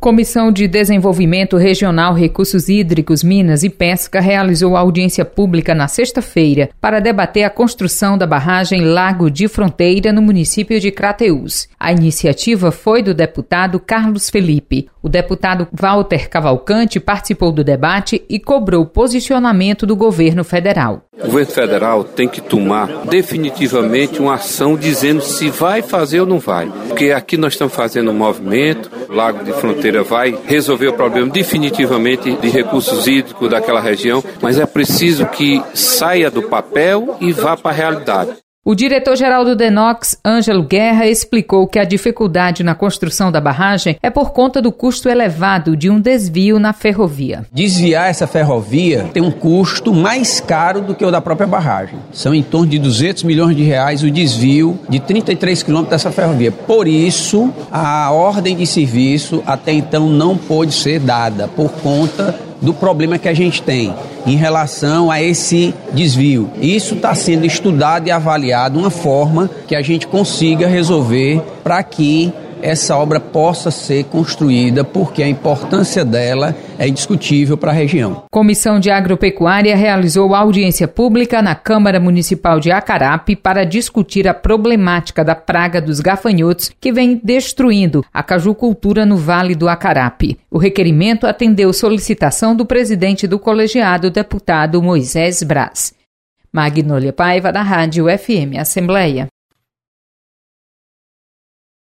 Comissão de Desenvolvimento Regional, Recursos Hídricos, Minas e Pesca realizou audiência pública na sexta-feira para debater a construção da barragem Lago de Fronteira no município de Crateús. A iniciativa foi do deputado Carlos Felipe. O deputado Walter Cavalcante participou do debate e cobrou posicionamento do governo federal. O governo federal tem que tomar definitivamente uma ação dizendo se vai fazer ou não vai. Porque aqui nós estamos fazendo um movimento, o Lago de Fronteira vai resolver o problema definitivamente de recursos hídricos daquela região, mas é preciso que saia do papel e vá para a realidade. O diretor-geral do DENOX, Ângelo Guerra, explicou que a dificuldade na construção da barragem é por conta do custo elevado de um desvio na ferrovia. Desviar essa ferrovia tem um custo mais caro do que o da própria barragem. São em torno de R$200 milhões o desvio de 33 quilômetros dessa ferrovia. Por isso, a ordem de serviço até então não pôde ser dada por conta do problema que a gente tem em relação a esse desvio. Isso está sendo estudado e avaliado uma forma que a gente consiga resolver para que essa obra possa ser construída, porque a importância dela é indiscutível para a região. Comissão de Agropecuária realizou audiência pública na Câmara Municipal de Acarape para discutir a problemática da praga dos gafanhotos que vem destruindo a cajucultura no Vale do Acarape. O requerimento atendeu solicitação do presidente do colegiado, deputado Moisés Braz. Magnólia Paiva, da Rádio FM Assembleia.